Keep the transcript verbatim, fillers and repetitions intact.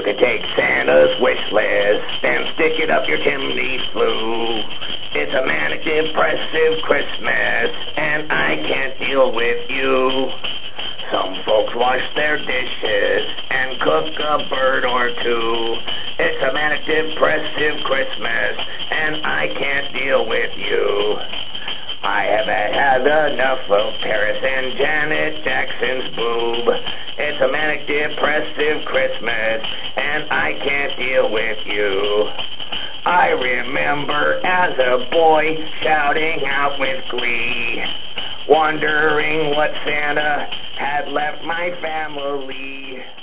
could take Santa's wish list and stick it up your chimney flue. It's a manic depressive Christmas, and I can't deal with you. Some folks wash their dishes and cook a bird or two. It's a manic depressive Christmas, and I can't deal with you. I have had enough of Paris and Janet Jackson's boob. It's a manic depressive Christmas, and I can't deal with you. I remember as a boy shouting out with glee, wondering what Santa had left my family.